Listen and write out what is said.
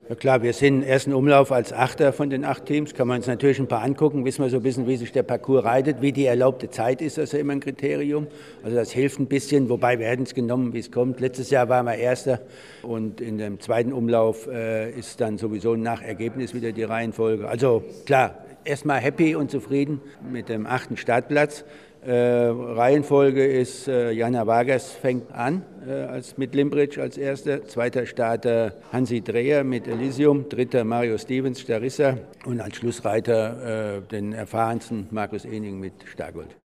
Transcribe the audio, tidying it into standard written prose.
Ja klar, wir sind im ersten Umlauf als Achter von den 8 Teams. Kann man uns natürlich ein paar angucken, wissen wir so ein bisschen, wie sich der Parcours reitet, wie die erlaubte Zeit ist, das ist ja immer ein Kriterium. Also das hilft ein bisschen, wobei wir hätten es genommen, wie es kommt. Letztes Jahr waren wir Erster und in dem zweiten Umlauf ist dann sowieso nach Ergebnis wieder die Reihenfolge. Also klar, erstmal happy und zufrieden mit dem 8. Startplatz. Reihenfolge ist Jana Vargas fängt an mit Limbridge als Erster, zweiter Starter Hansi Dreher mit Elysium, dritter Mario Stevens, Starissa und als Schlussreiter den erfahrensten Markus Ening mit Stargold.